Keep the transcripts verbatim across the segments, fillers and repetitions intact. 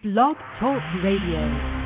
Blog Talk Radio.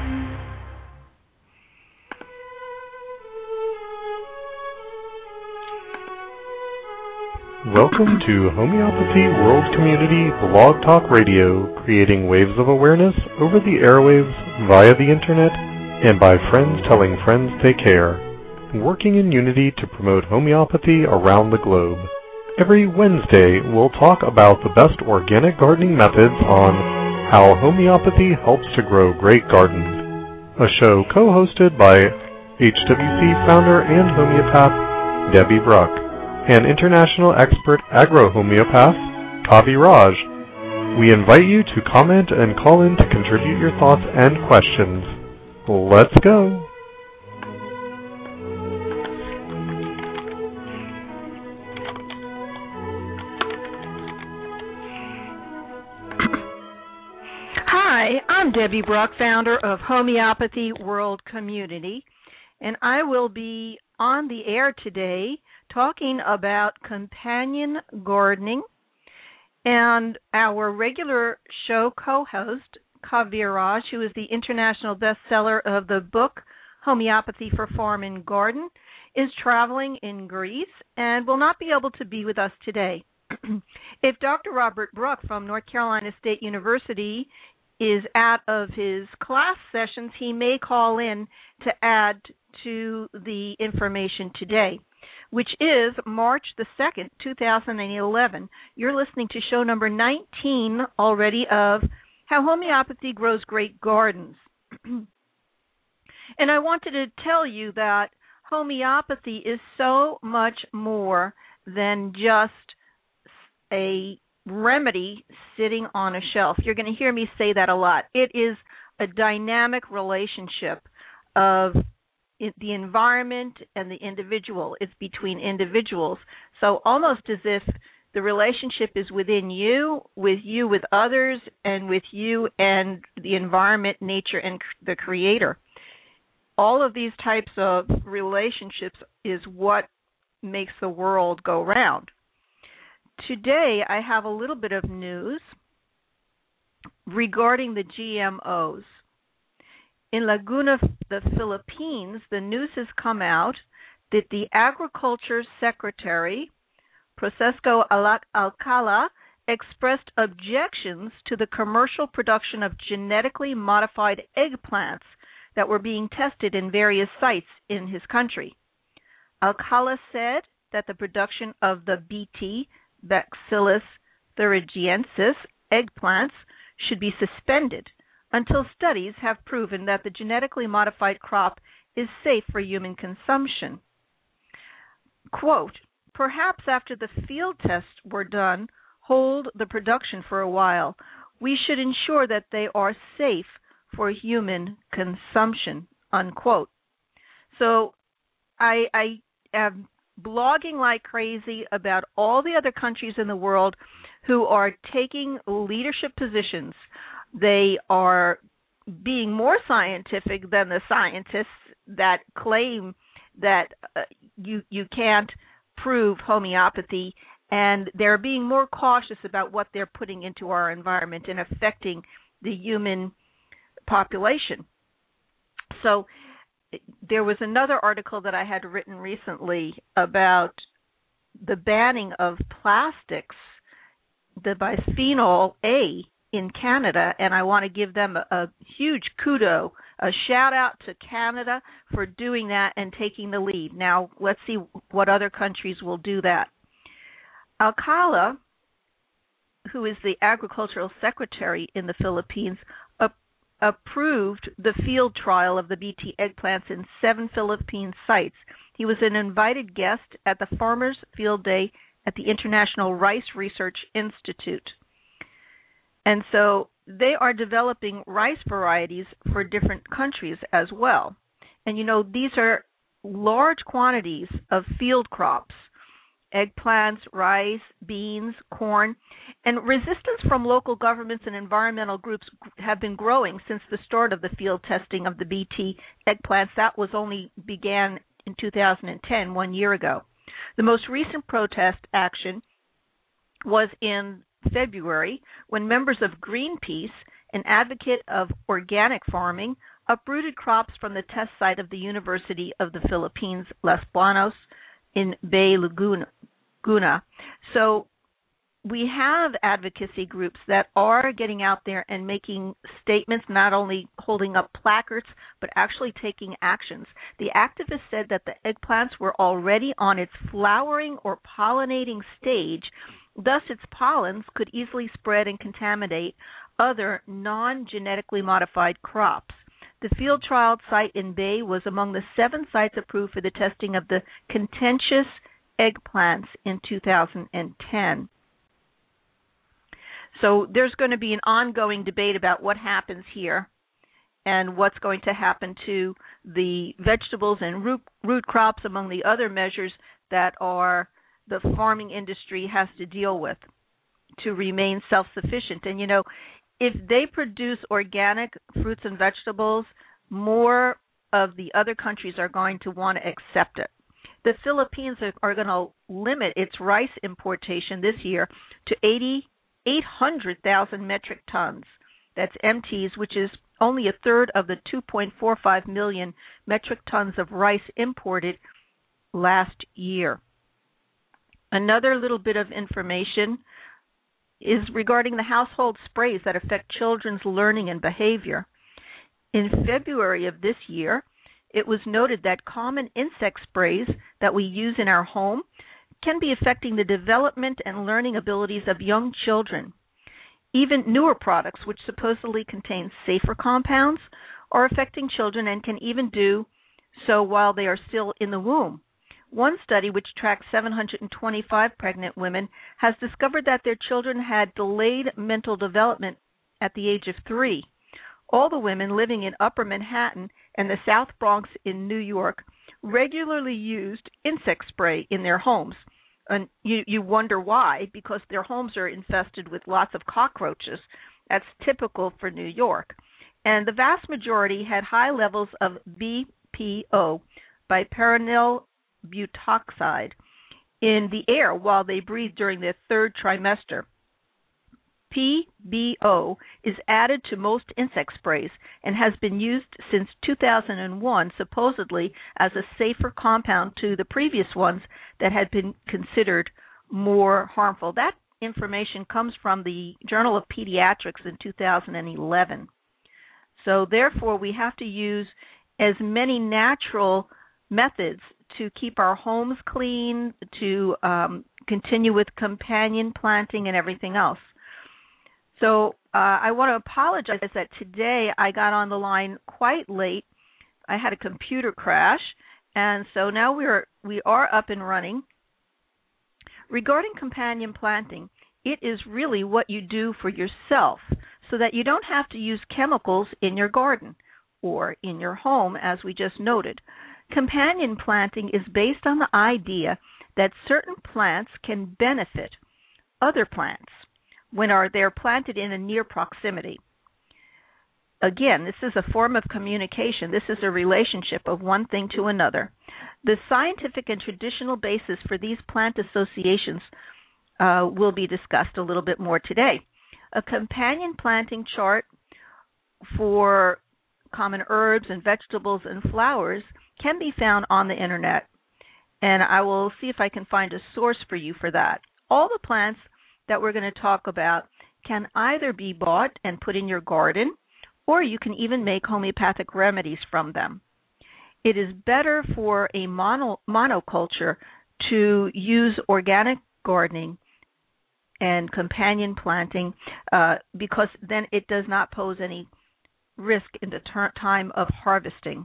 Welcome to Homeopathy World Community Blog Talk Radio, creating waves of awareness over the airwaves, via the internet, and by friends telling friends they care, working in unity to promote homeopathy around the globe. Every Wednesday, we'll talk about the best organic gardening methods on how homeopathy helps to grow great gardens, a show co-hosted by H W C founder and homeopath Debbie Bruck, and international expert agro-homeopath Kavi Raj. We invite you to comment and call in to contribute your thoughts and questions. Let's go! Hi, I'm Debbie Bruck, founder of Homeopathy World Community, and I will be on the air today talking about companion gardening, and our regular show co-host, Kavi Raj, who is the international bestseller of the book Homeopathy for Farm and Garden, is traveling in Greece and will not be able to be with us today. If Doctor Robert Bruck from North Carolina State University is out of his class sessions, he may call in to add to the information today, which is March the second, two thousand eleven. You're listening to show number nineteen already of How Homeopathy Grows Great Gardens. And I wanted to tell you that homeopathy is so much more than just a remedy sitting on a shelf. You're going to hear me say that a lot. It is a dynamic relationship of the environment and the individual. It's between individuals. So almost as if the relationship is within you, with you with others, and with you and the environment, nature, and the creator. All of these types of relationships is what makes the world go round. Today, I have a little bit of news regarding the G M Os. In Laguna, the Philippines, the news has come out that the Agriculture Secretary, Francisco Alcala, expressed objections to the commercial production of genetically modified eggplants that were being tested in various sites in his country. Alcala said that the production of the B T, Bacillus thuringiensis, eggplants should be suspended until studies have proven that the genetically modified crop is safe for human consumption. Quote, perhaps after the field tests were done, hold the production for a while. We should ensure that they are safe for human consumption, unquote. So I, I am blogging like crazy about all the other countries in the world who are taking leadership positions. They are being more scientific than the scientists that claim that uh, you you can't prove homeopathy, and they're being more cautious about what they're putting into our environment and affecting the human population. So there was another article that I had written recently about the banning of plastics, the bisphenol A, in Canada, and I want to give them a, a huge kudo, a shout out to Canada for doing that and taking the lead. Now, let's see what other countries will do that. Alcala, who is the agricultural secretary in the Philippines, ap- approved the field trial of the B T eggplants in seven Philippine sites. He was an invited guest at the Farmers Field Day at the International Rice Research Institute. And so they are developing rice varieties for different countries as well. And, you know, these are large quantities of field crops, eggplants, rice, beans, corn, and resistance from local governments and environmental groups have been growing since the start of the field testing of the B T eggplants. That was only began in two thousand ten, one year ago. The most recent protest action was in February when members of Greenpeace an advocate of organic farming, uprooted crops from the test site of the University of the Philippines, Los Banos, in Bay Laguna. So we have advocacy groups that are getting out there and making statements, not only holding up placards, but actually taking actions. The activists said that the eggplants were already on its flowering or pollinating stage, thus its pollens could easily spread and contaminate other non-genetically modified crops. The field trial site in Bay was among the seven sites approved for the testing of the contentious eggplants in two thousand ten. So there's going to be an ongoing debate about what happens here and what's going to happen to the vegetables and root, root crops, among the other measures that are the farming industry has to deal with to remain self-sufficient. And, you know, if they produce organic fruits and vegetables, more of the other countries are going to want to accept it. The Philippines are, are going to limit its rice importation this year to eight hundred thousand metric tons. That's M Ts, which is only a third of the two point four five million metric tons of rice imported last year. Another little bit of information is regarding the household sprays that affect children's learning and behavior. In February of this year, it was noted that common insect sprays that we use in our home can be affecting the development and learning abilities of young children. Even newer products, which supposedly contain safer compounds, are affecting children and can even do so while they are still in the womb. One study, which tracked seven hundred twenty-five pregnant women, has discovered that their children had delayed mental development at the age of three. All the women living in Upper Manhattan and the South Bronx in New York regularly used insect spray in their homes. And you, you wonder why, because their homes are infested with lots of cockroaches. That's typical for New York. And the vast majority had high levels of B P O, bipyrenyl butoxide, in the air while they breathed during their third trimester. P B O is added to most insect sprays and has been used since two thousand one, supposedly as a safer compound to the previous ones that had been considered more harmful. That information comes from the Journal of Pediatrics in two thousand eleven. So therefore, we have to use as many natural methods to keep our homes clean, to um, continue with companion planting and everything else. So uh, I want to apologize that today I got on the line quite late. I had a computer crash, and so now we are we are up and running. Regarding companion planting, it is really what you do for yourself so that you don't have to use chemicals in your garden or in your home, as we just noted. Companion planting is based on the idea that certain plants can benefit other plants when are they're planted in a near proximity. Again, this is a form of communication. This is a relationship of one thing to another. The scientific and traditional basis for these plant associations uh, will be discussed a little bit more today. A companion planting chart for common herbs and vegetables and flowers can be found on the internet, and I will see if I can find a source for you for that. All the plants that we're going to talk about can either be bought and put in your garden, or you can even make homeopathic remedies from them. It is better for a mono, monoculture to use organic gardening and companion planting uh, because then it does not pose any risk in the ter- time of harvesting,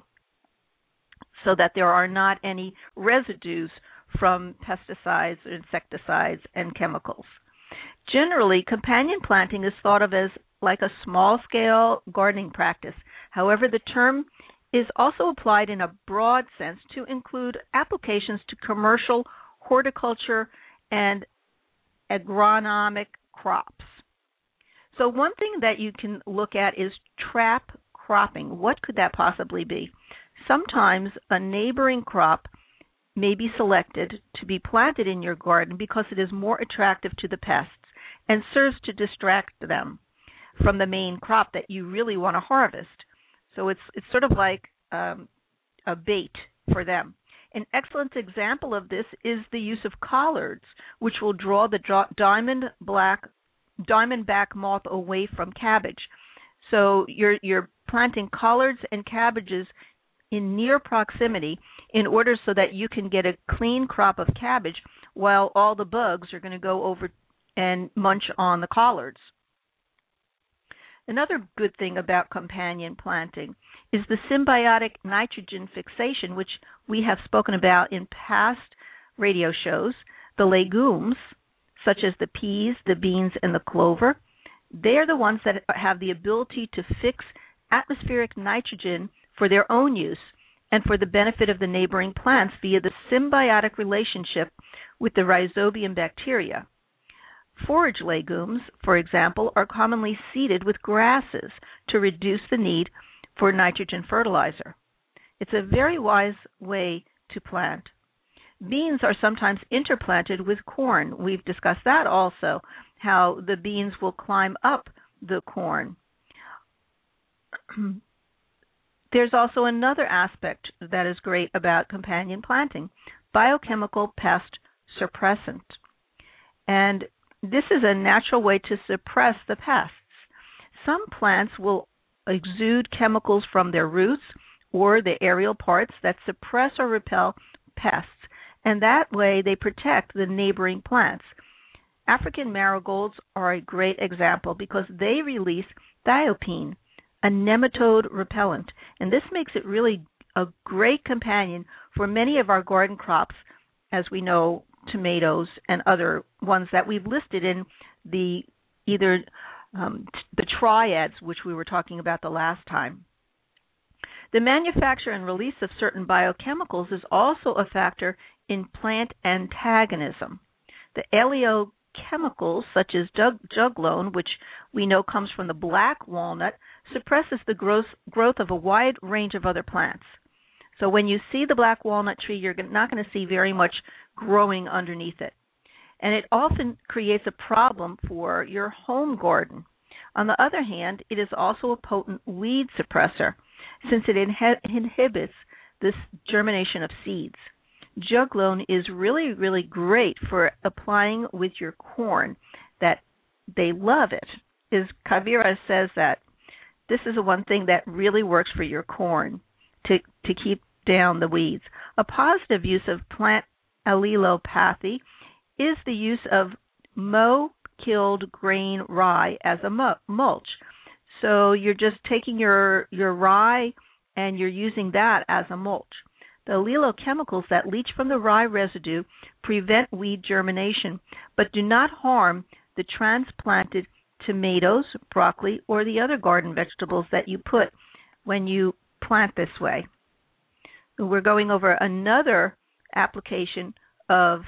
so that there are not any residues from pesticides, insecticides, and chemicals. Generally, companion planting is thought of as like a small-scale gardening practice. However, the term is also applied in a broad sense to include applications to commercial horticulture and agronomic crops. So one thing that you can look at is trap cropping. What could that possibly be? Sometimes a neighboring crop may be selected to be planted in your garden because it is more attractive to the pests and serves to distract them. from the main crop that you really want to harvest. So it's it's sort of like um, a bait for them. An excellent example of this is the use of collards, which will draw the diamond black diamondback moth away from cabbage. So you're you're planting collards and cabbages in near proximity in order so that you can get a clean crop of cabbage while all the bugs are going to go over and munch on the collards. Another good thing about companion planting is the symbiotic nitrogen fixation, which we have spoken about in past radio shows. The legumes, such as the peas, the beans, and the clover, they're the ones that have the ability to fix atmospheric nitrogen for their own use and for the benefit of the neighboring plants via the symbiotic relationship with the rhizobium bacteria. Forage legumes, for example, are commonly seeded with grasses to reduce the need for nitrogen fertilizer. It's a very wise way to plant. Beans are sometimes interplanted with corn. We've discussed that also, how the beans will climb up the corn. There's also another aspect that is great about companion planting, biochemical pest suppressant. And this is a natural way to suppress the pests. Some plants will exude chemicals from their roots or the aerial parts that suppress or repel pests, and that way they protect the neighboring plants. African marigolds are a great example because they release thiopene, a nematode repellent, and this makes it really a great companion for many of our garden crops, as we know, tomatoes and other ones that we've listed in the either um, the triads, which we were talking about the last time. The manufacture and release of certain biochemicals is also a factor in plant antagonism. The oleochemicals, such as jug- juglone, which we know comes from the black walnut, suppresses the growth, growth of a wide range of other plants. So when you see the black walnut tree, you're not going to see very much growing underneath it. And it often creates a problem for your home garden. On the other hand, it is also a potent weed suppressor, since it inhe- inhibits this germination of seeds. Juglone is really, really great for applying with your corn, that they love it. Is Kavira says that this is the one thing that really works for your corn to, to keep down the weeds. A positive use of plant allelopathy is the use of mow-killed grain rye as a mulch. So you're just taking your, your rye and you're using that as a mulch. The allelochemicals that leach from the rye residue prevent weed germination, but do not harm the transplanted tomatoes, broccoli, or the other garden vegetables that you put when you plant this way. We're going over another application of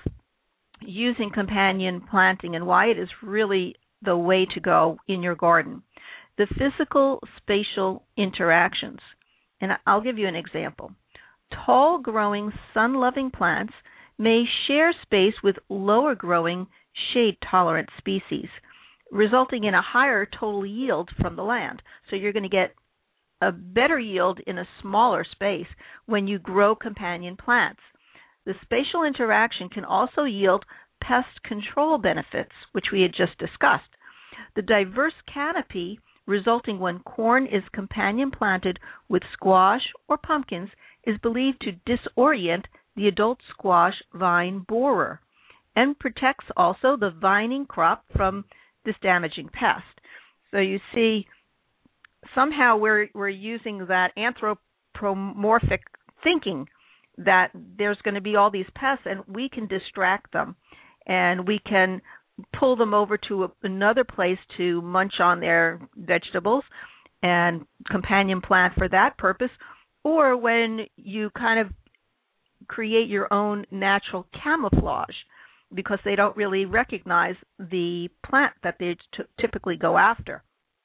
using companion planting and why it is really the way to go in your garden. The physical spatial interactions. And I'll give you an example. Tall-growing, sun-loving plants may share space with lower-growing, shade-tolerant species, resulting in a higher total yield from the land. So you're going to get a better yield in a smaller space when you grow companion plants. The spatial interaction can also yield pest control benefits, which we had just discussed. The diverse canopy resulting when corn is companion planted with squash or pumpkins is believed to disorient the adult squash vine borer and protects also the vining crop from this damaging pest. So you see, somehow we're we're using that anthropomorphic thinking that there's going to be all these pests and we can distract them and we can pull them over to a, another place to munch on their vegetables and companion plant for that purpose, or when you kind of create your own natural camouflage because they don't really recognize the plant that they t- typically go after.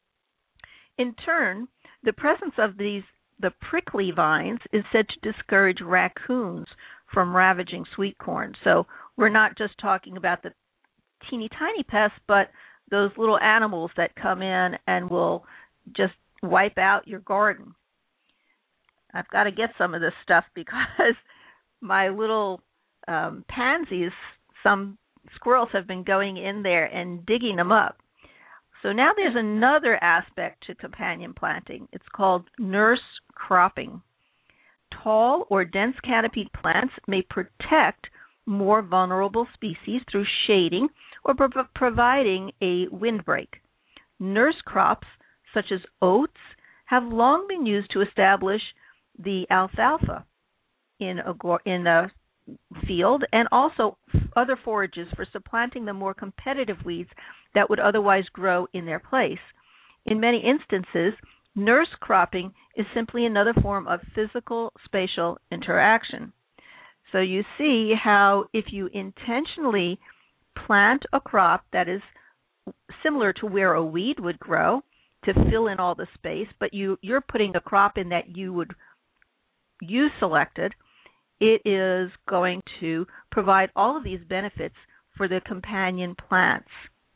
In turn, the presence of these the prickly vines is said to discourage raccoons from ravaging sweet corn. So we're not just talking about the teeny tiny pests, but those little animals that come in and will just wipe out your garden. I've got to get some of this stuff because my little um, pansies, some squirrels have been going in there and digging them up. So now there's another aspect to companion planting. It's called nurse cropping. Tall or dense canopied plants may protect more vulnerable species through shading or pro- providing a windbreak. Nurse crops, such as oats, have long been used to establish the alfalfa in a, in a field, and also other forages for supplanting the more competitive weeds that would otherwise grow in their place. In many instances, nurse cropping is simply another form of physical spatial interaction. So you see how if you intentionally plant a crop that is similar to where a weed would grow to fill in all the space, but you, you're putting a crop in that you would you selected, it is going to provide all of these benefits for the companion plants.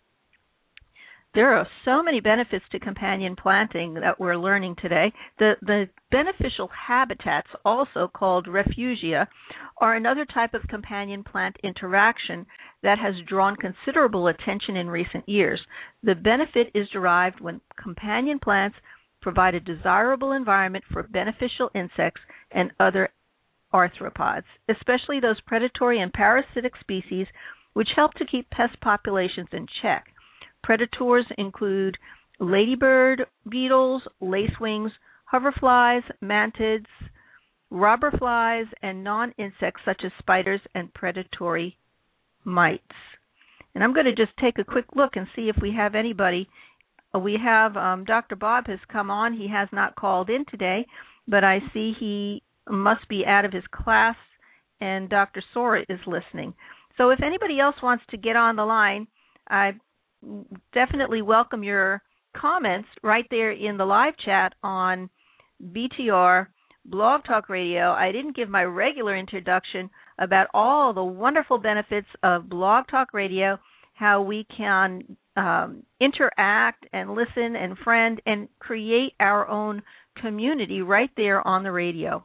There are so many benefits to companion planting that we're learning today. The, the beneficial habitats, also called refugia, are another type of companion plant interaction that has drawn considerable attention in recent years. The benefit is derived when companion plants provide a desirable environment for beneficial insects and other arthropods, especially those predatory and parasitic species which help to keep pest populations in check. Predators include ladybird beetles, lacewings, hoverflies, mantids, robber flies, and non-insects such as spiders and predatory mites. And I'm going to just take a quick look and see if we have anybody. We have um, Doctor Bob has come on. He has not called in today, but I see he must be out of his class, and Doctor Sora is listening. So if anybody else wants to get on the line, I definitely welcome your comments right there in the live chat on B T R Blog Talk Radio. I didn't give my regular introduction about all the wonderful benefits of Blog Talk Radio, how we can um, interact and listen and friend and create our own community right there on the radio.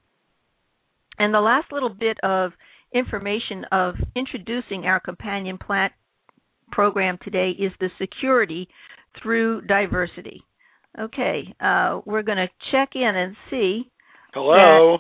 And the last little bit of information of introducing our companion plant program today is the security through diversity. Okay, uh, we're going to check in and see. Hello.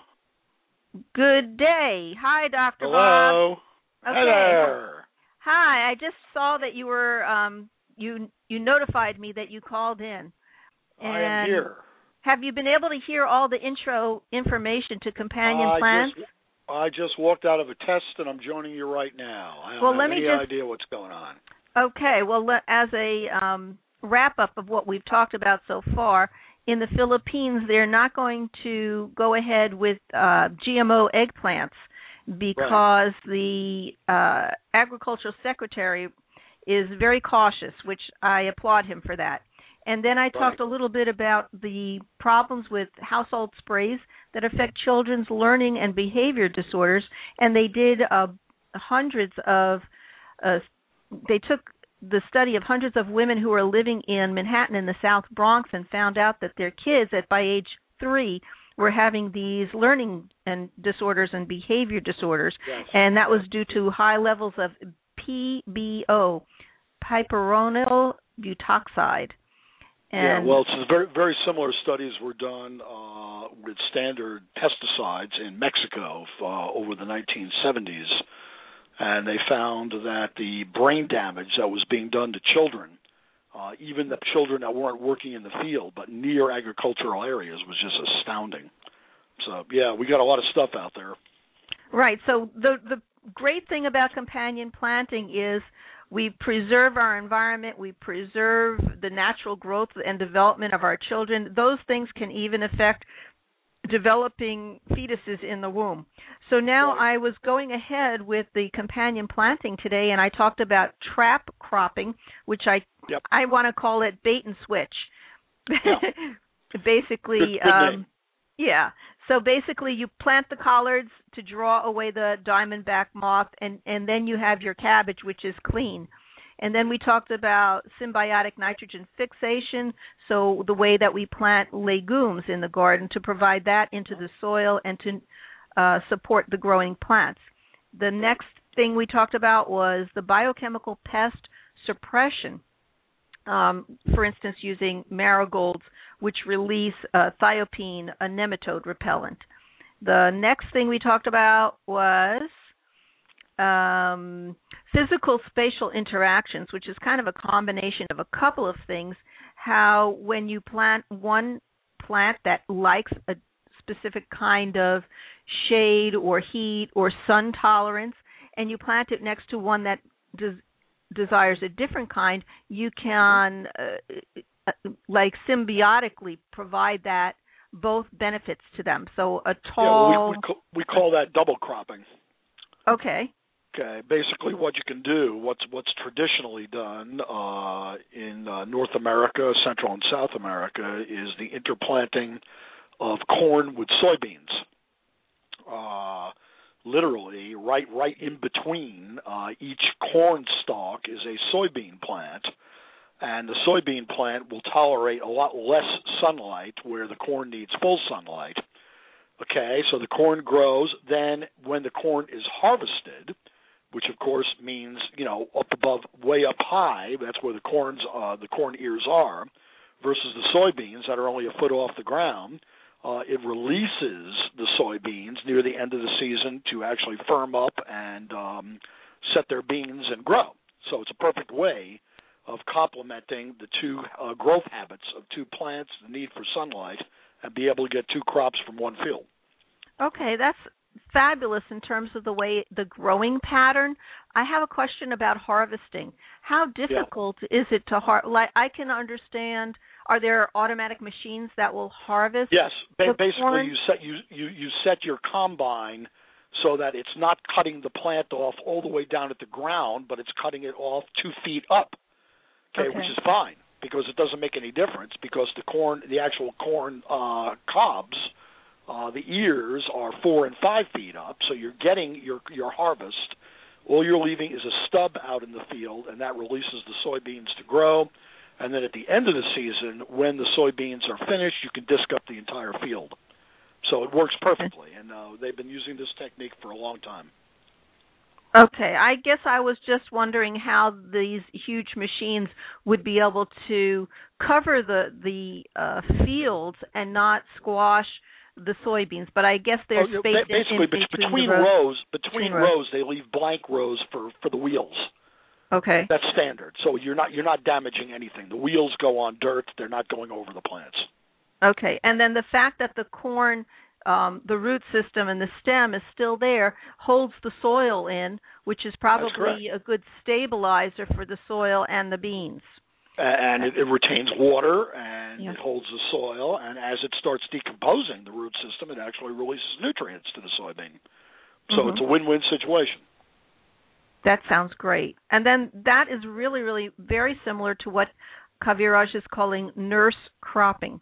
Good day. Hi, Doctor Hello. Bob. Okay. Hi there. Hi. I just saw that you were um, you you notified me that you called in. And I am here. Have you been able to hear all the intro information to companion I plants? Just, I just walked out of a test, and I'm joining you right now. I don't well, have let me any just, idea what's going on. Okay. Well, as a um, wrap-up of what we've talked about so far, in the Philippines, they're not going to go ahead with uh, G M O eggplants because right. the uh, agricultural secretary is very cautious, which I applaud him for that. And then I talked right. a little bit about the problems with household sprays that affect children's learning and behavior disorders. And they did uh, hundreds of, uh, they took the study of hundreds of women who are living in Manhattan in the South Bronx and found out that their kids at by age three were having these learning and disorders and behavior disorders. Yes. And that was due to high levels of P B O, pyperonyl butoxide. And yeah, well, it's very very similar studies were done uh, with standard pesticides in Mexico uh, over the nineteen seventies, and they found that the brain damage that was being done to children, uh, even the children that weren't working in the field but near agricultural areas, was just astounding. So, yeah, we got a lot of stuff out there. Right. So the the great thing about companion planting is we preserve our environment, we preserve the natural growth and development of our children. Those things can even affect developing fetuses in the womb. So now right. I was going ahead with the companion planting today, and I talked about trap cropping, which I yep. I want to call it bait and switch. Yeah. Basically, good, good um, name. yeah. So basically, you plant the collards to draw away the diamondback moth, and, and then you have your cabbage, which is clean. And then we talked about symbiotic nitrogen fixation, so the way that we plant legumes in the garden to provide that into the soil and to uh, support the growing plants. The next thing we talked about was the biochemical pest suppression, um, for instance, using marigolds, which release uh, thiopene, a nematode repellent. The next thing we talked about was um, physical spatial interactions, which is kind of a combination of a couple of things. How when you plant one plant that likes a specific kind of shade or heat or sun tolerance, and you plant it next to one that des- desires a different kind, you can uh, like symbiotically provide that both benefits to them. So a tall... Yeah, well, we, we, call, we call that double cropping. Okay. Okay. Basically, what you can do, what's what's traditionally done uh, in uh, North America, Central and South America, is the interplanting of corn with soybeans. Uh, literally, right right in between uh, each corn stalk is a soybean plant, and the soybean plant will tolerate a lot less sunlight where the corn needs full sunlight. Okay, so the corn grows. Then when the corn is harvested, which of course means, you know, up above, way up high, that's where the corns, uh, the corn ears are, versus the soybeans that are only a foot off the ground, uh, it releases the soybeans near the end of the season to actually firm up and um, set their beans and grow. So it's a perfect way of complementing the two uh, growth habits of two plants, the need for sunlight, and be able to get two crops from one field. Okay, that's fabulous in terms of the way the growing pattern. I have a question about harvesting. How difficult yeah. is it to harvest? Like, I can understand. Are there automatic machines that will harvest? Yes, ba- basically corn? you set you, you you set your combine so that it's not cutting the plant off all the way down at the ground, but it's cutting it off two feet up. Okay, okay. Which is fine because it doesn't make any difference because the corn, the actual corn uh, cobs, uh, the ears are four and five feet up, so you're getting your your harvest. All you're leaving is a stub out in the field, and that releases the soybeans to grow. And then at the end of the season, when the soybeans are finished, you can disc up the entire field. So it works perfectly, and uh, they've been using this technique for a long time. Okay, I guess I was just wondering how these huge machines would be able to cover the the uh, fields and not squash the soybeans. But I guess there's oh, space basically in, in between, between rows. rows. Between, between rows, rows, they leave blank rows for, for the wheels. Okay, that's standard. So you're not you're not damaging anything. The wheels go on dirt; they're not going over the plants. Okay, and then the fact that the corn, um, the root system and the stem is still there, holds the soil in, which is probably a good stabilizer for the soil and the beans. And it, it retains water, and yeah. it holds the soil, and as it starts decomposing the root system, it actually releases nutrients to the soybean. So mm-hmm. it's a win-win situation. That sounds great. And then that is really, really very similar to what Kaviraj is calling nurse cropping.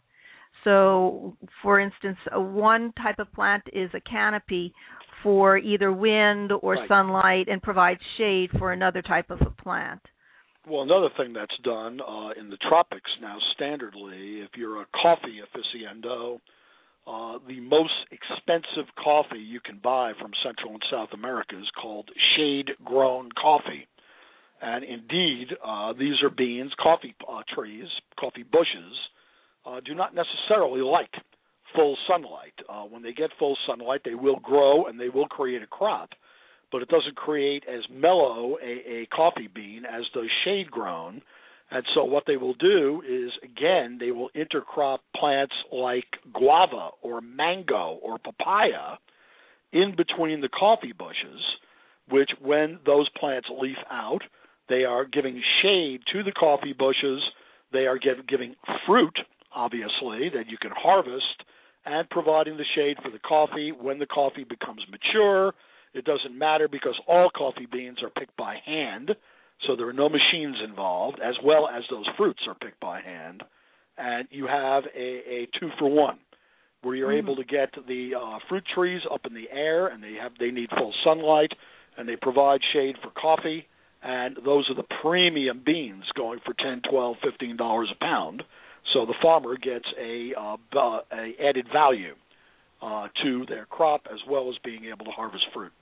So, for instance, one type of plant is a canopy for either wind or right. sunlight and provides shade for another type of a plant. Well, another thing that's done uh, in the tropics now standardly, if you're a coffee aficionado, uh, the most expensive coffee you can buy from Central and South America is called shade-grown coffee. And indeed, uh, these are beans, coffee uh, trees, coffee bushes, uh, do not necessarily like full sunlight. Uh, when they get full sunlight, they will grow and they will create a crop, but it doesn't create as mellow a, a coffee bean as does shade-grown. And so what they will do is, again, they will intercrop plants like guava or mango or papaya in between the coffee bushes, which when those plants leaf out, they are giving shade to the coffee bushes. They are give, giving fruit, obviously, that you can harvest and providing the shade for the coffee. When the coffee becomes mature, it doesn't matter because all coffee beans are picked by hand, so there are no machines involved, as well as those fruits are picked by hand. And you have a, a two-for-one, where you're mm-hmm. able to get the uh, fruit trees up in the air, and they have they need full sunlight, and they provide shade for coffee, and those are the premium beans going for ten, twelve, fifteen dollars a pound. So the farmer gets a, uh, a added value uh, to their crop as well as being able to harvest fruit.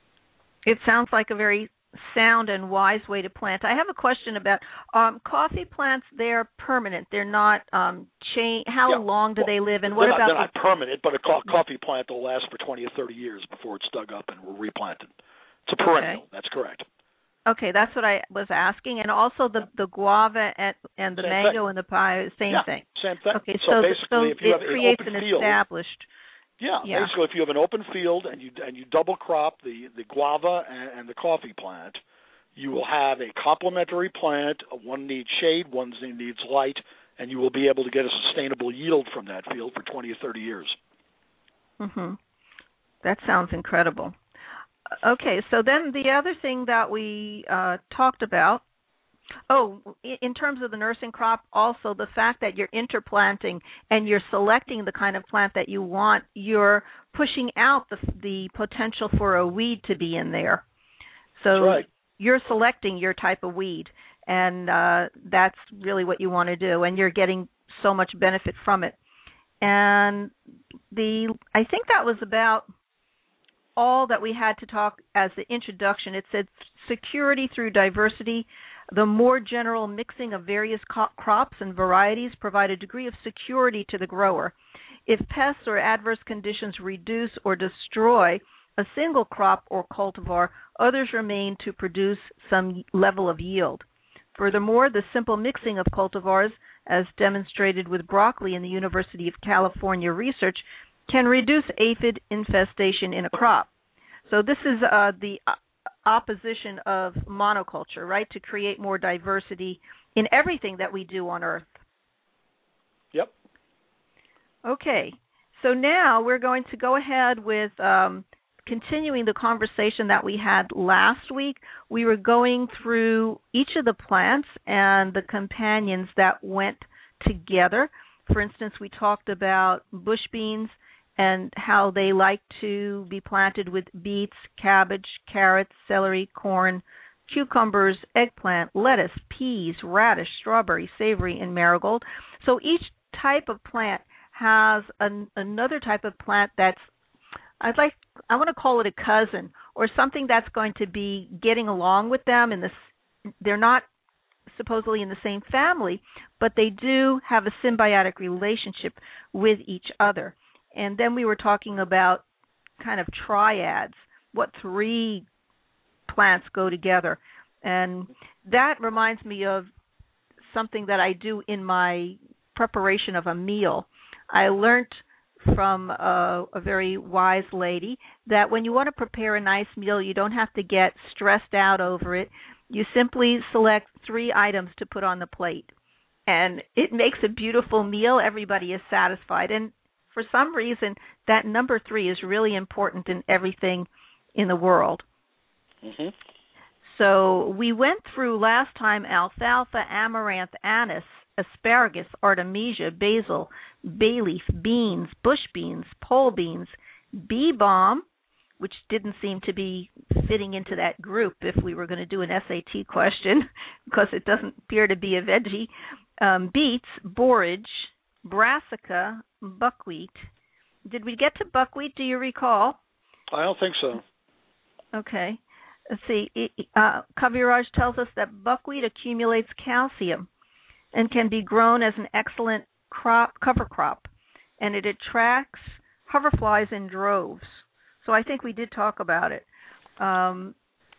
It sounds like a very sound and wise way to plant. I have a question about um, coffee plants. They're permanent. They're not um, change. How yeah. long do well, they live? And what they're about? Not, they're the... not permanent, but a co- coffee plant will last for twenty or thirty years before it's dug up and replanted. It's a perennial. Okay. That's correct. Okay, that's what I was asking. And also the, the guava and, and the same mango thing. and the pie, same yeah, thing. Same thing. Okay, so, so, basically, so if you it have creates an open an field, established. Yeah, yeah, basically, if you have an open field and you and you double crop the the guava and, and the coffee plant, you will have a complementary plant. One needs shade, one needs light, and you will be able to get a sustainable yield from that field for twenty or thirty years. Mhm. That sounds incredible. Okay, so then the other thing that we uh, talked about, oh, in terms of the nursing crop, also the fact that you're interplanting and you're selecting the kind of plant that you want, you're pushing out the, the potential for a weed to be in there. So that's right. You're selecting your type of weed, and uh, that's really what you want to do, and you're getting so much benefit from it. And the I think that was about all that we had to talk as the introduction. It said security through diversity. The more general mixing of various co- crops and varieties provide a degree of security to the grower. If pests or adverse conditions reduce or destroy a single crop or cultivar, others remain to produce some level of yield. Furthermore, the simple mixing of cultivars, as demonstrated with broccoli in the University of California research, can reduce aphid infestation in a crop. So this is uh, the opposition of monoculture, right, to create more diversity in everything that we do on Earth. Yep. Okay, so now we're going to go ahead with um, continuing the conversation that we had last week. We were going through each of the plants and the companions that went together. For instance, we talked about bush beans and how they like to be planted with beets, cabbage, carrots, celery, corn, cucumbers, eggplant, lettuce, peas, radish, strawberry, savory, and marigold. So each type of plant has an, another type of plant that's, I'd like, I want to call it a cousin, or something that's going to be getting along with them. In this, they're not supposedly in the same family, but they do have a symbiotic relationship with each other. And then we were talking about kind of triads, what three plants go together. And that reminds me of something that I do in my preparation of a meal. I learned from a, a very wise lady that when you want to prepare a nice meal, you don't have to get stressed out over it. You simply select three items to put on the plate. And it makes a beautiful meal. Everybody is satisfied. And for some reason, that number three is really important in everything in the world. Mm-hmm. So we went through last time alfalfa, amaranth, anise, asparagus, artemisia, basil, bay leaf, beans, bush beans, pole beans, bee balm, which didn't seem to be fitting into that group if we were going to do an S A T question because it doesn't appear to be a veggie, um, beets, borage, brassica, buckwheat. Did we get to buckwheat, do you recall? I don't think so. Okay. Let's see. Uh, Kaviraj tells us that buckwheat accumulates calcium and can be grown as an excellent crop, cover crop, and it attracts hoverflies in droves. So I think we did talk about it. Um,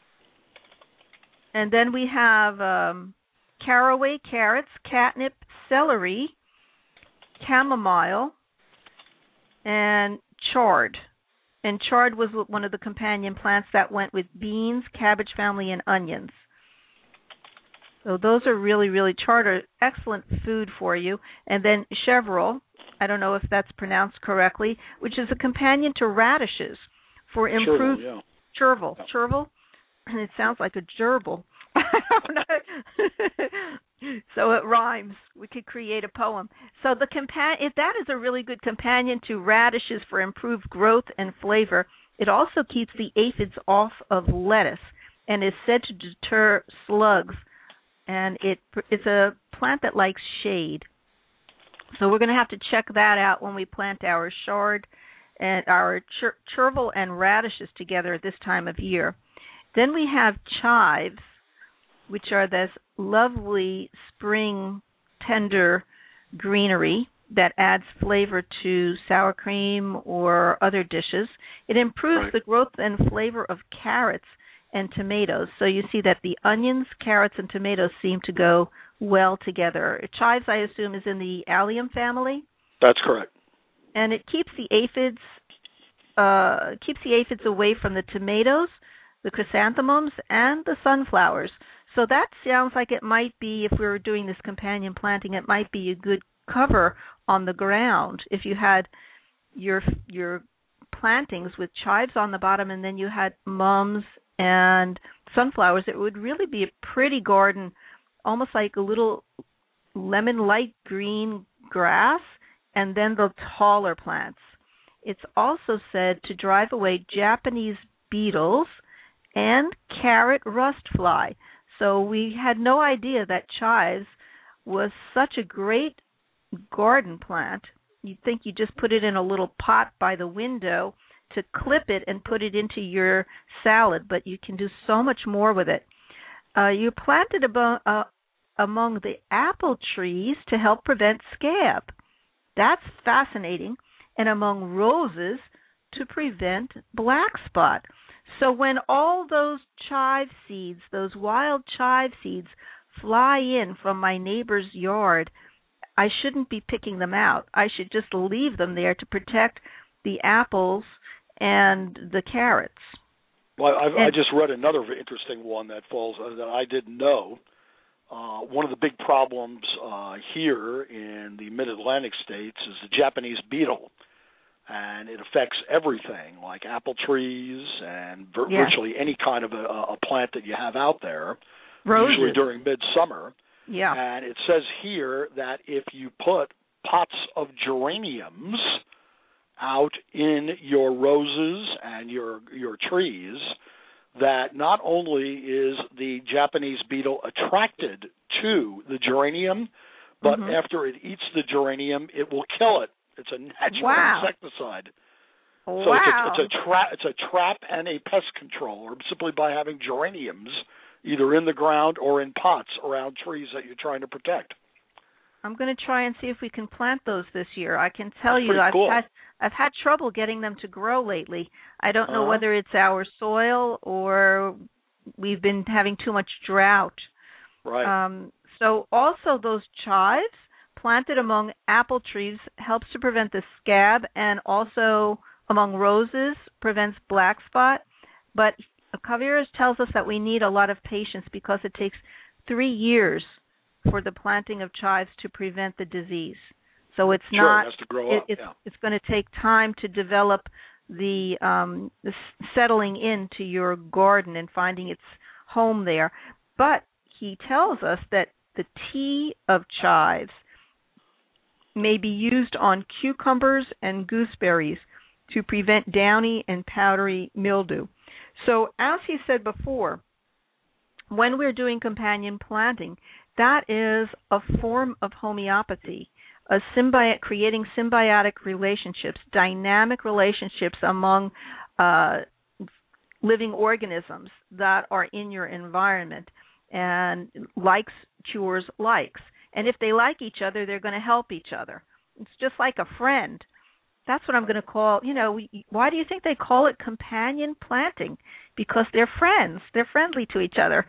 and then we have um, caraway, carrots, catnip, celery, chamomile, and chard. And chard was one of the companion plants that went with beans, cabbage family, and onions. So those are really, really, chard are excellent food for you. And then chervil, I don't know if that's pronounced correctly, which is a companion to radishes for improved... Chervil, yeah. Chervil, yeah. chervil, and it sounds like a gerbil. I don't know. So it rhymes. We could create a poem. So the compa- if that is a really good companion to radishes for improved growth and flavor. It also keeps the aphids off of lettuce. and is said to deter slugs. And it it's a plant that likes shade. So we're going to have to check that out when we plant our chard and our cher- chervil and radishes together at this time of year. Then we have chives, which are this lovely spring tender greenery that adds flavor to sour cream or other dishes. It improves right. the growth and flavor of carrots and tomatoes. So you see that the onions, carrots, and tomatoes seem to go well together. Chives, I assume, is in the allium family? That's correct. And it keeps the aphids uh, keeps the aphids away from the tomatoes, the chrysanthemums, and the sunflowers. So that sounds like it might be, if we were doing this companion planting, it might be a good cover on the ground. If you had your your plantings with chives on the bottom and then you had mums and sunflowers, it would really be a pretty garden, almost like a little lemon light green grass, and then the taller plants. It's also said to drive away Japanese beetles and carrot rust fly. So we had no idea that chives was such a great garden plant. You'd think you just put it in a little pot by the window to clip it and put it into your salad, but you can do so much more with it. Uh, you planted abo- uh, among the apple trees to help prevent scab. That's fascinating. And among roses to prevent black spot. So when all those chive seeds, those wild chive seeds, fly in from my neighbor's yard, I shouldn't be picking them out. I should just leave them there to protect the apples and the carrots. Well, I've, and, I just read another interesting one that falls uh, that I didn't know. Uh, one of the big problems uh, here in the mid-Atlantic states is the Japanese beetle, and it affects everything, like apple trees and vir- yeah. virtually any kind of a, a plant that you have out there, Roses. usually during midsummer. Yeah. And it says here that if you put pots of geraniums out in your roses and your your trees, that not only is the Japanese beetle attracted to the geranium, but mm-hmm. after it eats the geranium, it will kill it. It's a natural wow. insecticide. Wow. So it's a, it's a trap. It's a trap and a pest control, or simply by having geraniums either in the ground or in pots around trees that you're trying to protect. I'm going to try and see if we can plant those this year. I can tell That's you I've cool. had I've had trouble getting them to grow lately. I don't know uh-huh. whether it's our soil or we've been having too much drought. Right. Um, so also those chives planted among apple trees helps to prevent the scab, and also among roses prevents black spot. But Kavira's tells us that we need a lot of patience because it takes three years for the planting of chives to prevent the disease. So it's sure, not. It has to grow it, up. It's, yeah. it's going to take time to develop the, um, the settling into your garden and finding its home there. But he tells us that the tea of chives may be used on cucumbers and gooseberries to prevent downy and powdery mildew. So as he said before, when we're doing companion planting, that is a form of homeopathy, a symbi- creating symbiotic relationships, dynamic relationships among uh, living organisms that are in your environment. And likes cures likes. And if they like each other, they're going to help each other. It's just like a friend. That's what I'm going to call, you know, why do you think they call it companion planting? Because they're friends. They're friendly to each other.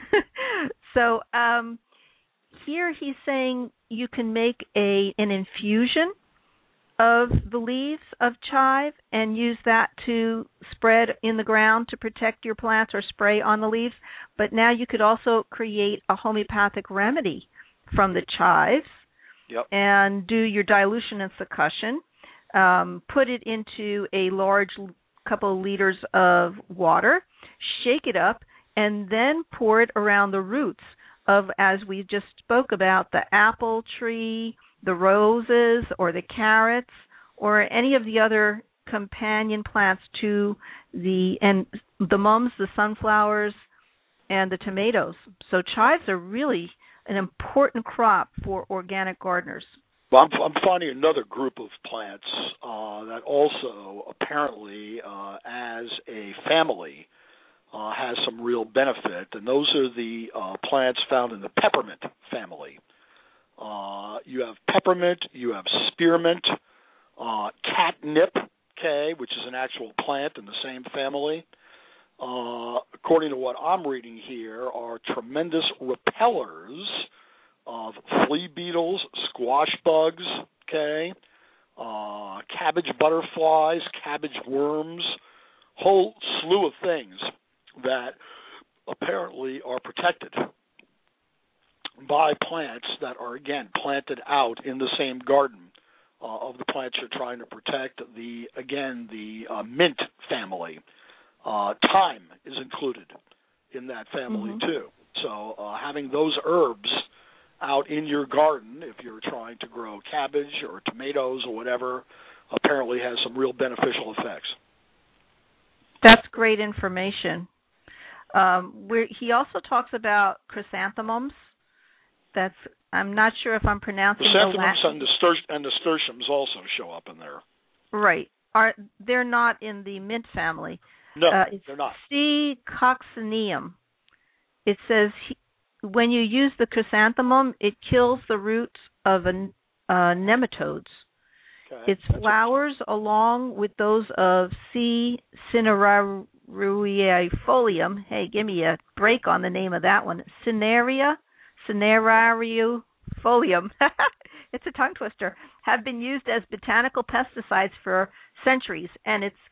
So um, here he's saying you can make a an infusion of the leaves of chive and use that to spread in the ground to protect your plants or spray on the leaves. But now you could also create a homeopathic remedy from the chives yep. and do your dilution and succussion. Um, put it into a large couple of liters of water, shake it up, and then pour it around the roots of, as we just spoke about, the apple tree, the roses, or the carrots, or any of the other companion plants to the, and the mums, the sunflowers, and the tomatoes. So chives are really an important crop for organic gardeners. Well, I'm, I'm finding another group of plants uh, that also apparently, uh, as a family, uh, has some real benefit, and those are the uh, plants found in the peppermint family. Uh, you have peppermint, you have spearmint, uh, catnip, okay, which is an actual plant in the same family. Uh, according to what I'm reading here, are tremendous repellers of flea beetles, squash bugs, okay, uh, cabbage butterflies, cabbage worms, whole slew of things that apparently are protected by plants that are, again, planted out in the same garden uh, of the plants you're trying to protect. The, again, the uh, mint family. Uh, thyme is included in that family, mm-hmm. too. So uh, having those herbs out in your garden, if you're trying to grow cabbage or tomatoes or whatever, apparently has some real beneficial effects. That's great information. Um, where he also talks about chrysanthemums. That's I'm not sure if I'm pronouncing chrysanthemums the and, nastur- and nasturtiums also show up in there. Right. Are they're not in the mint family? No, uh, it's they're not. C. coccineum. It says he, when you use the chrysanthemum, it kills the roots of an, uh, nematodes. Okay. Its flowers, along with those of C. cinerariifolium, hey, give me a break on the name of that one, Cinerea, cinerariifolium, it's a tongue twister, have been used as botanical pesticides for centuries, and it's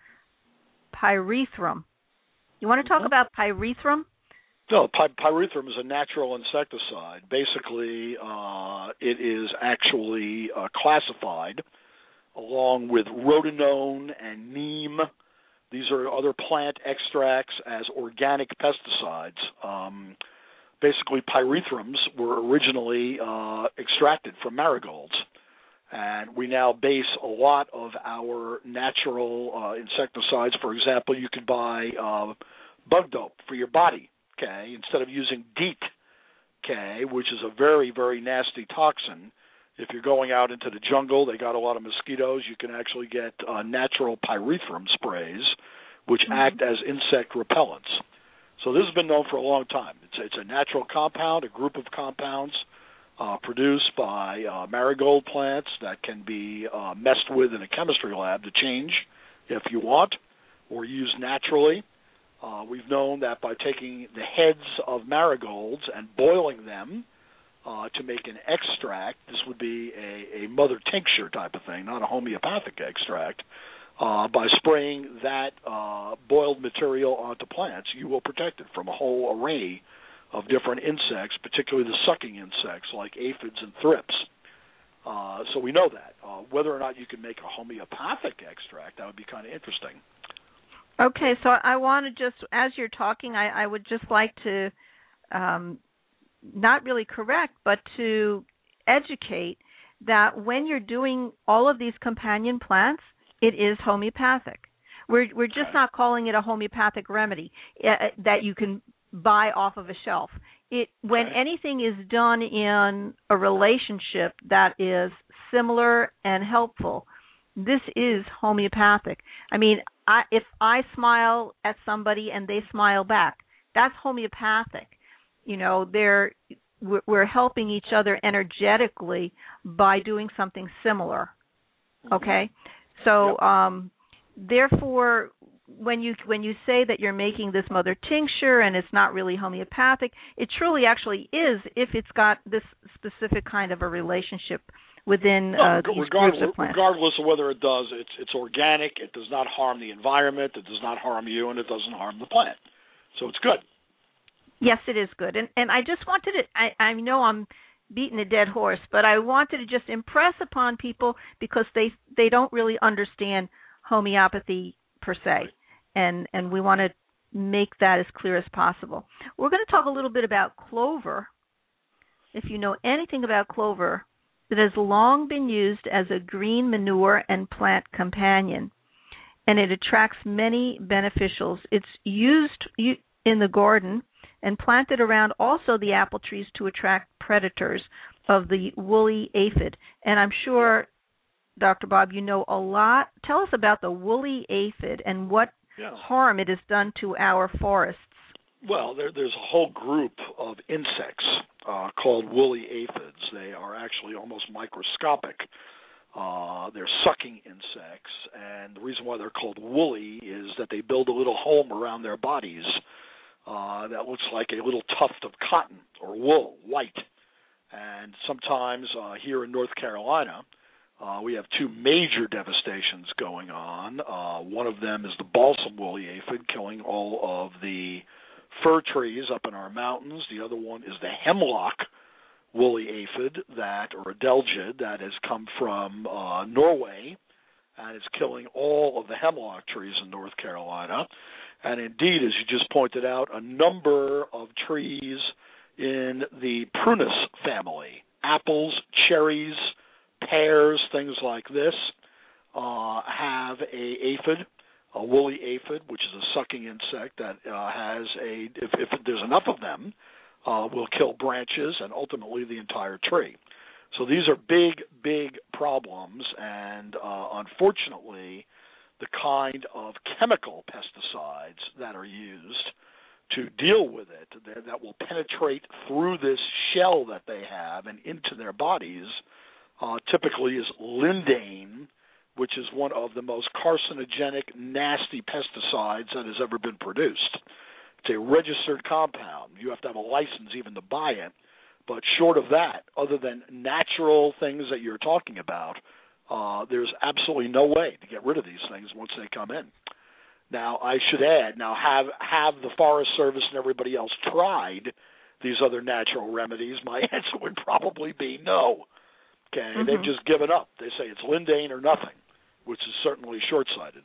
pyrethrum. You want to talk mm-hmm. about pyrethrum? No, py- pyrethrum is a natural insecticide. Basically, uh, it is actually uh, classified along with rhodonone and neem. These are other plant extracts as organic pesticides. Um, basically, pyrethrums were originally uh, extracted from marigolds. And we now base a lot of our natural uh, insecticides. For example, you could buy uh, bug dope for your body, okay, instead of using DEET, okay, which is a very, very nasty toxin. If you're going out into the jungle, they got a lot of mosquitoes, you can actually get uh, natural pyrethrum sprays, which mm-hmm. act as insect repellents. So this has been known for a long time. It's, it's a natural compound, a group of compounds, Uh, produced by uh, marigold plants that can be uh, messed with in a chemistry lab to change if you want, or used naturally. Uh, we've known that by taking the heads of marigolds and boiling them uh, to make an extract, this would be a, a mother tincture type of thing, not a homeopathic extract, uh, by spraying that uh, boiled material onto plants, you will protect it from a whole array of different insects, particularly the sucking insects like aphids and thrips. Uh, so we know that. Uh, whether or not you can make a homeopathic extract, that would be kind of interesting. Okay, so I want to just, as you're talking, I, I would just like to um, not really correct, but to educate that when you're doing all of these companion plants, it is homeopathic. We're we're just not calling it a homeopathic remedy uh, that you can buy off of a shelf. It when right. anything is done in a relationship that is similar and helpful, this is homeopathic. I mean, I, if I smile at somebody and they smile back, that's homeopathic. You know, they're we're, we're helping each other energetically by doing something similar. Okay, so yep. um, therefore. When you when you say that you're making this mother tincture and it's not really homeopathic, it truly actually is if it's got this specific kind of a relationship within no, uh, these regardless, groups of plants. Regardless of whether it does, it's it's organic. It does not harm the environment. It does not harm you, and it doesn't harm the plant. So it's good. Yes, it is good. And and I just wanted to. I, I know I'm beating a dead horse, but I wanted to just impress upon people because they they don't really understand homeopathy per se. Right. And and we want to make that as clear as possible. We're going to talk a little bit about clover. If you know anything about clover, it has long been used as a green manure and plant companion, and it attracts many beneficials. It's used in the garden and planted around also the apple trees to attract predators of the woolly aphid. And I'm sure, Doctor Bob, you know a lot. Tell us about the woolly aphid and what yeah. harm it has done to our forests. Well, there, there's a whole group of insects uh, called woolly aphids. They are actually almost microscopic. Uh, they're sucking insects, and the reason why they're called woolly is that they build a little home around their bodies uh, that looks like a little tuft of cotton or wool, white. And sometimes uh, here in North Carolina, uh, we have two major devastations going on. Uh, one of them is the balsam woolly aphid, killing all of the fir trees up in our mountains. The other one is the hemlock woolly aphid, that or adelgid, that has come from uh, Norway and is killing all of the hemlock trees in North Carolina. And indeed, as you just pointed out, a number of trees in the prunus family, apples, cherries, pears, things like this, uh, have a aphid, a woolly aphid, which is a sucking insect that uh, has a, if, if there's enough of them, uh, will kill branches and ultimately the entire tree. So these are big, big problems, and uh, unfortunately, the kind of chemical pesticides that are used to deal with it, that, that will penetrate through this shell that they have and into their bodies, uh, typically is lindane, which is one of the most carcinogenic, nasty pesticides that has ever been produced. It's a registered compound. You have to have a license even to buy it. But short of that, other than natural things that you're talking about, uh, there's absolutely no way to get rid of these things once they come in. Now, I should add, now have have the Forest Service and everybody else tried these other natural remedies? My answer would probably be no. Okay, mm-hmm. They've just given up. They say it's lindane or nothing, which is certainly short-sighted.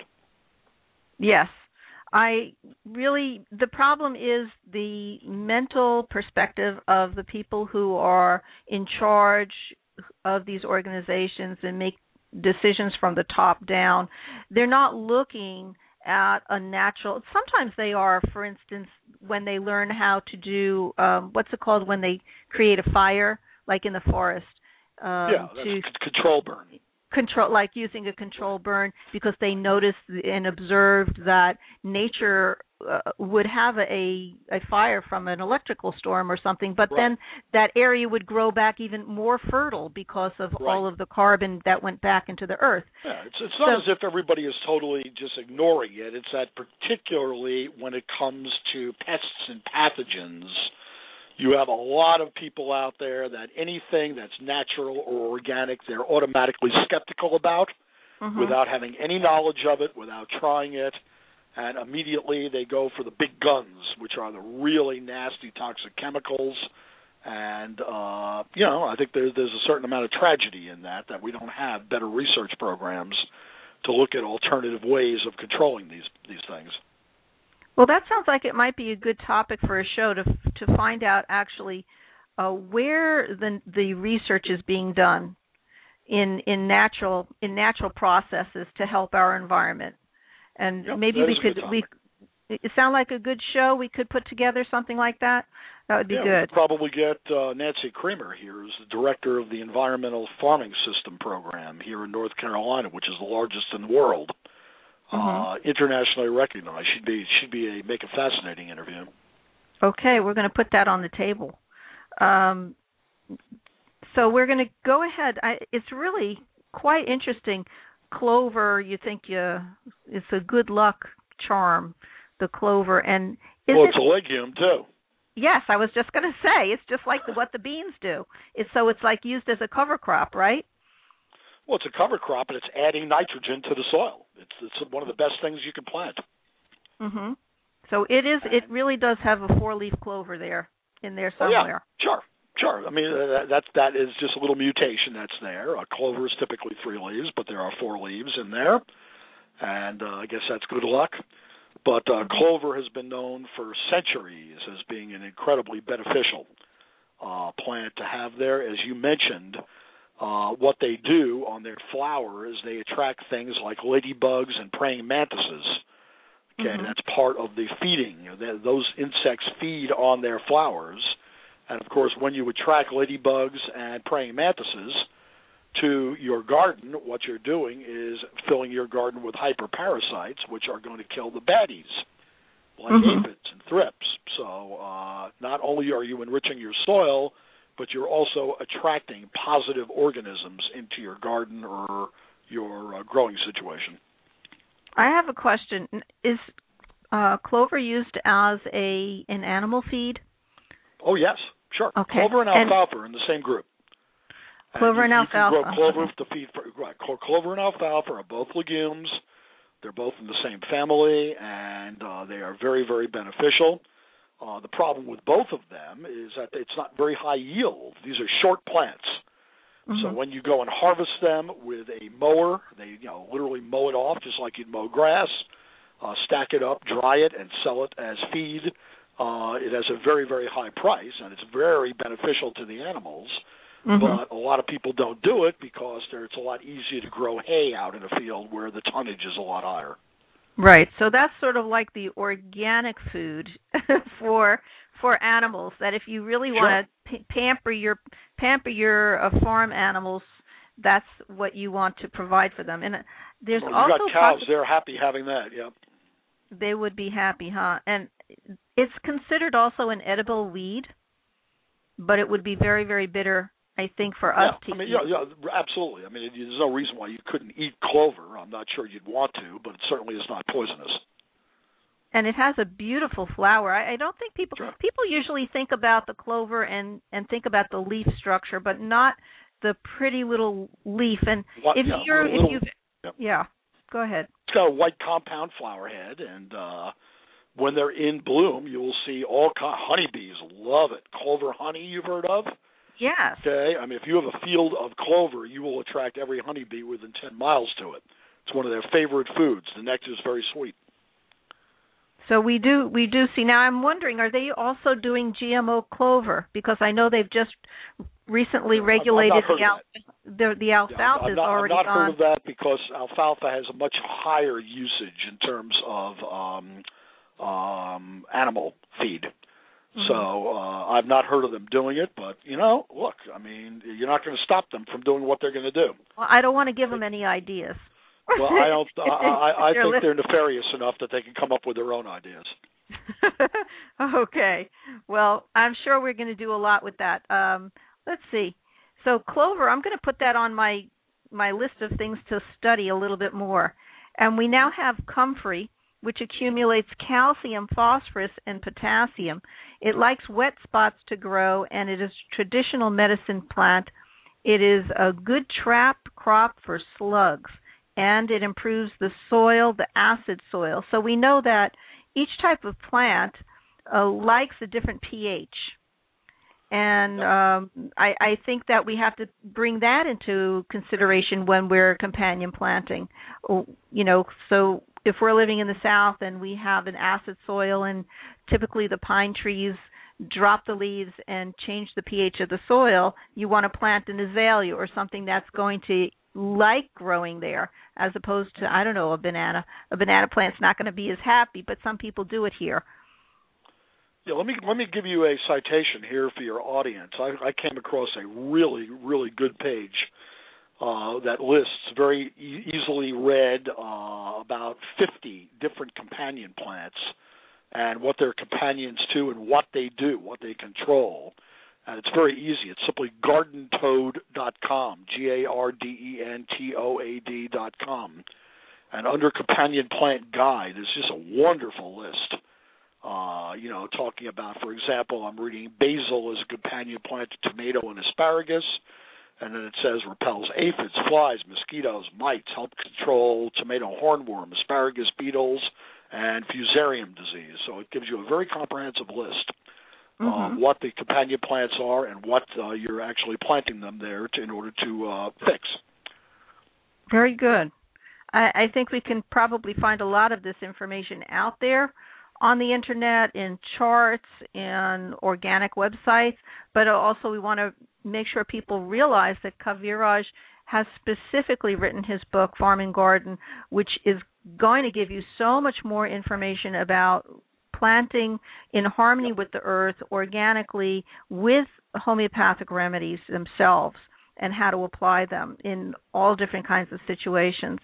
Yes. I really, the problem is the mental perspective of the people who are in charge of these organizations and make decisions from the top down. They're not looking at a natural, sometimes they are, for instance, when they learn how to do, um, what's it called when they create a fire, like in the forest. Um, yeah, that's to c- control burn. Control, like using a control burn, because they noticed and observed that nature uh, would have a, a fire from an electrical storm or something, but right. then that area would grow back even more fertile because of right. all of the carbon that went back into the earth. Yeah, it's, it's not so, as if everybody is totally just ignoring it. It's that particularly when it comes to pests and pathogens, you have a lot of people out there that anything that's natural or organic, they're automatically skeptical about mm-hmm. without having any knowledge of it, without trying it, and immediately they go for the big guns, which are the really nasty toxic chemicals. And, uh, you know, I think there's, there's a certain amount of tragedy in that, that we don't have better research programs to look at alternative ways of controlling these these things. Well, that sounds like it might be a good topic for a show to to find out actually uh, where the the research is being done in in natural in natural processes to help our environment, and yep, maybe we could we it sound like a good show. We could put together something like that. That would be yeah, good. We could probably get uh, Nancy Creamer here, who's the director of the Environmental Farming System program here in North Carolina, which is the largest in the world. Mm-hmm. Uh, internationally recognized. Should be should be a make a fascinating interview. Okay, we're going to put that on the table. Um, so we're going to go ahead. I, it's really quite interesting. Clover, you think you it's a good luck charm, the clover, and is well, it's it, a legume too. Yes, I was just going to say it's just like the, what the beans do. It's so it's like used as a cover crop, right? Well, it's a cover crop, and it's adding nitrogen to the soil. It's it's one of the best things you can plant. Mm-hmm. So it is. It really does have a four-leaf clover there in there somewhere. Oh, yeah, sure, sure. I mean, uh, that that is just a little mutation that's there. A clover is typically three leaves, but there are four leaves in there, and uh, I guess that's good luck. But uh, clover has been known for centuries as being an incredibly beneficial uh, plant to have there, as you mentioned. Uh, what they do on their flower is they attract things like ladybugs and praying mantises. Okay, Mm-hmm. that's part of the feeding. You know, the, those insects feed on their flowers, and of course, when you attract ladybugs and praying mantises to your garden, what you're doing is filling your garden with hyperparasites, which are going to kill the baddies, like Mm-hmm. aphids and thrips. So uh, not only are you enriching your soil, but you're also attracting positive organisms into your garden or your uh, growing situation. I have a question. Is uh, clover used as a an animal feed? Oh, yes, sure. Okay. Clover and And alfalfa are in the same group. clover and, and you, you alfalfa. can grow clover to feed for, right. Clover and alfalfa are both legumes. They're both in the same family, and uh, they are very, very beneficial. Uh, the problem with both of them is that it's not very high yield. These are short plants. Mm-hmm. So when you go and harvest them with a mower, they you know literally mow it off just like you'd mow grass, uh, stack it up, dry it, and sell it as feed. Uh, it has a very, very high price, and it's very beneficial to the animals. Mm-hmm. But a lot of people don't do it because there, it's a lot easier to grow hay out in a field where the tonnage is a lot higher. Right. So that's sort of like the organic food for for animals. That if you really Sure. want to p- pamper your pamper your uh, farm animals, that's what you want to provide for them. And uh, there's Well, you also got cows; possi- they're happy having that. Yep. they would be happy, huh? And it's considered also an edible weed, but it would be very, very bitter, I think, for Yeah, us to I mean, eat. yeah, yeah, absolutely. I mean, there's no reason why you couldn't eat clover. I'm not sure you'd want to, but it certainly is not poisonous. And it has a beautiful flower. I, I don't think people Sure. people usually think about the clover and and think about the leaf structure, but not the pretty little leaf. And What, if yeah, you're a if little, you yeah. yeah, go ahead. It's got a white compound flower head, and uh, when they're in bloom, you will see all kind. Honeybees love it. Clover honey, you've heard of? Yes. Okay. I mean, if you have a field of clover, you will attract every honeybee within ten miles to it. It's one of their favorite foods. The nectar is very sweet. So we do we do see now. I'm wondering, are they also doing G M O clover? Because I know they've just recently I've- regulated I've not heard the of al- the the Yeah, alfalfa I've is not, already I've not gone. heard of that because alfalfa has a much higher usage in terms of um, um, animal feed. Mm-hmm. So uh, I've not heard of them doing it, but you know, look, I mean, you're not going to stop them from doing what they're going to do. Well, I don't want to give them any ideas. Well, I don't. I, I, I They're think li- they're nefarious enough that they can come up with their own ideas. Okay. Well, I'm sure we're going to do a lot with that. Um, let's see. So clover, I'm going to put that on my my list of things to study a little bit more. And we now have comfrey, which accumulates calcium, phosphorus, and potassium. It likes wet spots to grow, and it is a traditional medicine plant. It is a good trap crop for slugs, and it improves the soil, the acid soil. So we know that each type of plant uh, likes a different pH. And um, I, I think that we have to bring that into consideration when we're companion planting. You know, so if we're living in the South and we have an acid soil, and typically the pine trees drop the leaves and change the pH of the soil, you want to plant an azalea or something that's going to like growing there, as opposed to, I don't know, a banana. A banana plant's not going to be as happy, but some people do it here. Yeah, let me let me give you a citation here for your audience. I, I came across a really really good page uh, that lists very e- easily read uh, about fifty different companion plants and what they're companions to and what they do, what they control. And it's very easy. It's simply garden toad dot com, G A R D E N T O A D dot com. And under Companion Plant Guide, there's just a wonderful list. Uh, you know, talking about, for example, I'm reading basil as a companion plant to tomato and asparagus. And then it says repels aphids, flies, mosquitoes, mites, help control tomato hornworm, asparagus beetles, and fusarium disease. So it gives you a very comprehensive list. Mm-hmm. Uh, what the companion plants are and what uh, you're actually planting them there to, in order to uh, fix. Very good. I, I think we can probably find a lot of this information out there on the internet, in charts, in organic websites, but also we want to make sure people realize that Kaviraj has specifically written his book, Farm and Garden, which is going to give you so much more information about planting in harmony with the earth organically with homeopathic remedies themselves and how to apply them in all different kinds of situations.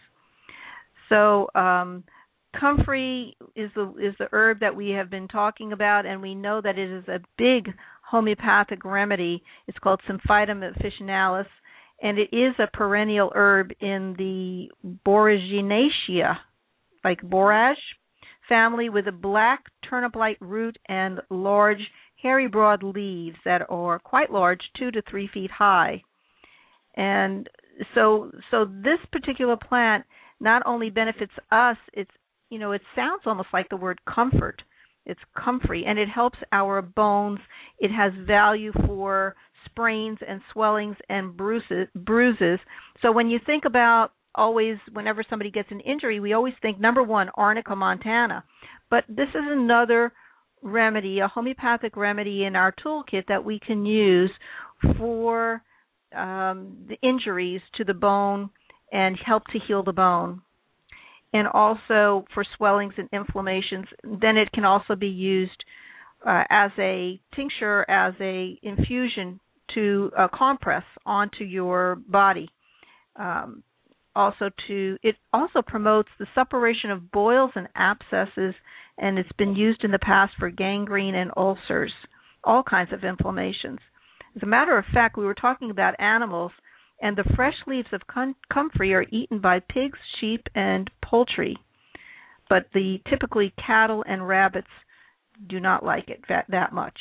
So um, comfrey is the is the herb that we have been talking about, and we know that it is a big homeopathic remedy. It's called Symphytum officinalis, and it is a perennial herb in the Boraginaceae, like borage family, with a black turnip-like root and large, hairy, broad leaves that are quite large, two to three feet high. And so, so this particular plant not only benefits us, it's you know, it sounds almost like the word comfort. It's comfrey, and it helps our bones. It has value for sprains and swellings and bruises. bruises. So when you think about always, whenever somebody gets an injury, we always think, number one, arnica montana. But this is another remedy, a homeopathic remedy in our toolkit that we can use for um, the injuries to the bone and help to heal the bone. And also for swellings and inflammations. Then it can also be used uh, as a tincture, as a infusion to uh, compress onto your body. Um, also, to it also promotes the suppuration of boils and abscesses, and it's been used in the past for gangrene and ulcers, all kinds of inflammations. As a matter of fact, we were talking about animals, and the fresh leaves of com- comfrey are eaten by pigs, sheep, and poultry. But the typically cattle and rabbits do not like it that, that much.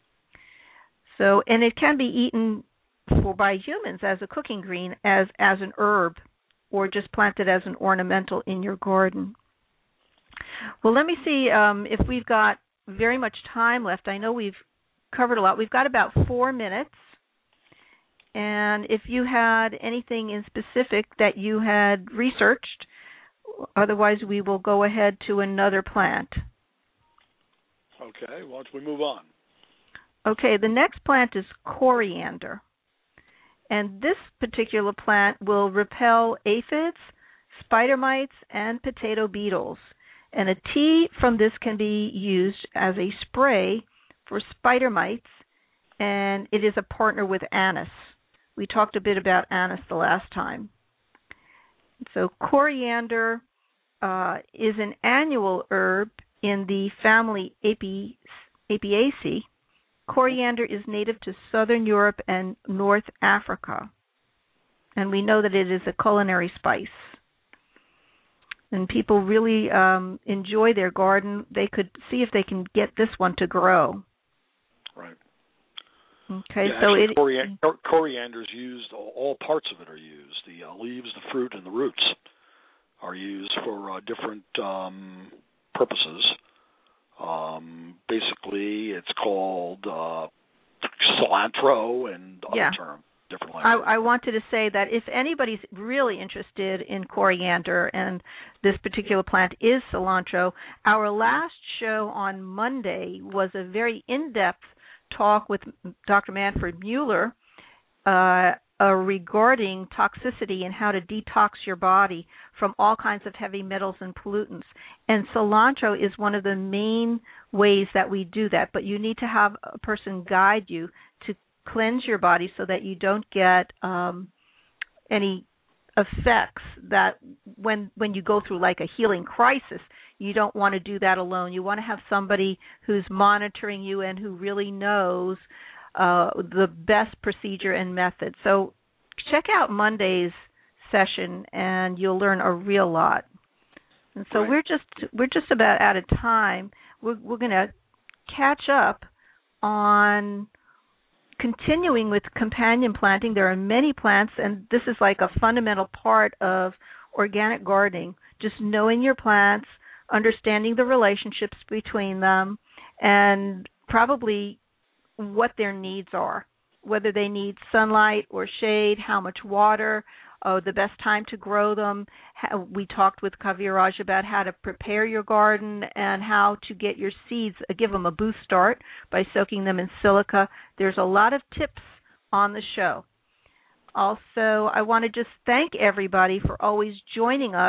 So, and it can be eaten for by humans as a cooking green, as as an herb, or just planted as an ornamental in your garden. Well, let me see um, if we've got very much time left. I know we've covered a lot. We've got about four minutes. And if you had anything in specific that you had researched, otherwise we will go ahead to another plant. Okay, why don't we move on? Okay, the next plant is coriander. And this particular plant will repel aphids, spider mites, and potato beetles. And a tea from this can be used as a spray for spider mites, and it is a partner with anise. We talked a bit about anise the last time. So coriander uh, is an annual herb in the family Api- Apiaceae. Coriander is native to southern Europe and North Africa. And we know that it is a culinary spice. And people really um, enjoy their garden. They could see if they can get this one to grow. Right. Okay, yeah, so actually, it coriander, coriander is used. All, all parts of it are used. The uh, leaves, the fruit, and the roots are used for uh, different um, purposes. Um, basically, it's called uh, cilantro and other yeah. terms, different languages. I, I wanted to say that if anybody's really interested in coriander, and this particular plant is cilantro, our last show on Monday was a very in-depth talk with Doctor Manfred Mueller uh, uh, regarding toxicity and how to detox your body from all kinds of heavy metals and pollutants. And cilantro is one of the main ways that we do that, but you need to have a person guide you to cleanse your body so that you don't get um, any effects that when when you go through like a healing crisis, you don't want to do that alone. You want to have somebody who's monitoring you and who really knows uh, the best procedure and method. So check out Monday's session and you'll learn a real lot. And so right. we're just we're just about out of time. We're we're going to catch up on continuing with companion planting. There are many plants, and this is like a fundamental part of organic gardening, just knowing your plants, understanding the relationships between them, and probably what their needs are, whether they need sunlight or shade, how much water, uh, the best time to grow them. We talked with Kaviraj about how to prepare your garden and how to get your seeds, uh, give them a boost start by soaking them in silica. There's a lot of tips on the show. Also, I want to just thank everybody for always joining us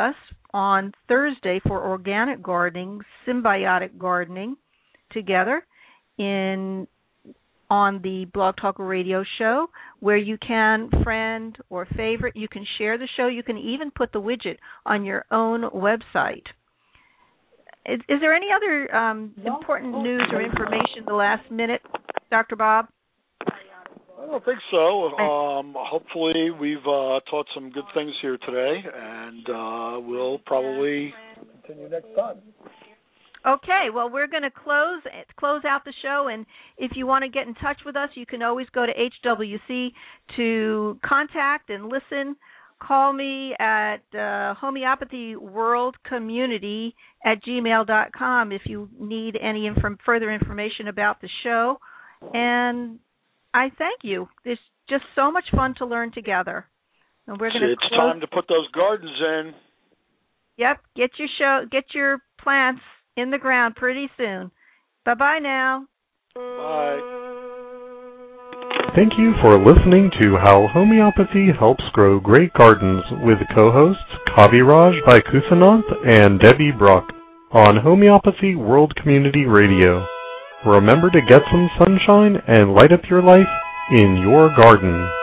on Thursday for organic gardening, symbiotic gardening, together in on the Blog Talk Radio show, where you can friend or favorite. You can share the show. You can even put the widget on your own website. Is, is there any other um, important news or information the last minute, Doctor Bob? I don't think so. Um, hopefully we've uh, taught some good things here today, and uh, we'll probably continue next time. Okay, well, we're going to close close out the show, and if you want to get in touch with us, you can always go to H W C to contact and listen. Call me at uh, homeopathy world community at gmail dot com if you need any inf- further information about the show. And I thank you. It's just so much fun to learn together. And we're going to It's close. time to put those gardens in. Yep, get your show, get your plants in the ground pretty soon. Bye-bye now. Bye. Thank you for listening to How Homeopathy Helps Grow Great Gardens with co-hosts Kaviraj Vaikusananth and Debbie Brock on Homeopathy World Community Radio. Remember to get some sunshine and light up your life in your garden.